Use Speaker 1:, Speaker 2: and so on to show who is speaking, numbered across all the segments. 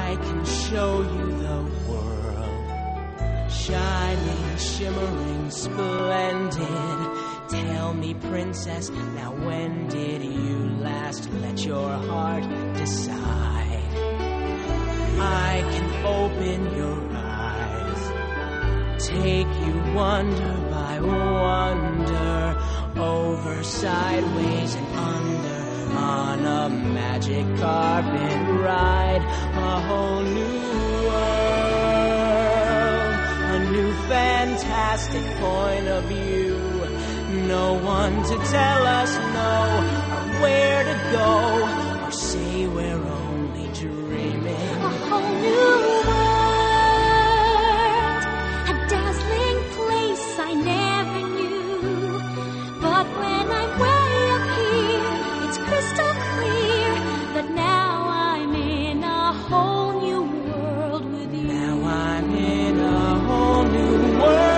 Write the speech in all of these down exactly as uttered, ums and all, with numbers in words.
Speaker 1: I can show you the world, shining, shimmering, splendid. Tell me, princess, now when did you last let your heart decide? I can open your eyes, take you wonder by wonder, over, sideways, and under, on a magic carpet ride, a whole new world, a new fantastic point of view. No one to tell us no, or where to go, or say we're only dreaming.
Speaker 2: A whole new world, a dazzling place I never knew. But when I'm way up here, it's crystal clear that now I'm in a whole new world with you.
Speaker 1: Now I'm in a whole new world.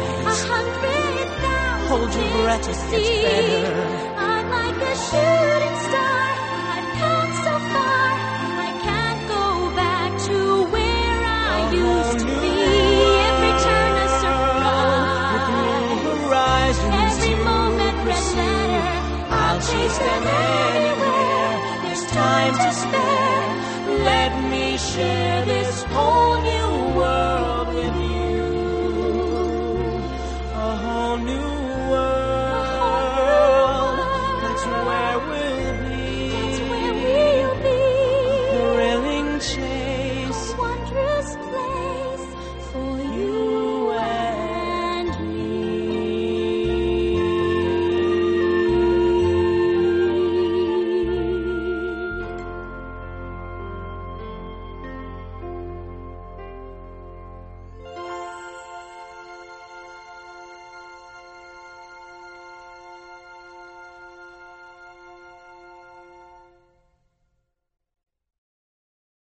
Speaker 1: Hold your breath, it gets better.
Speaker 2: I'm like a shooting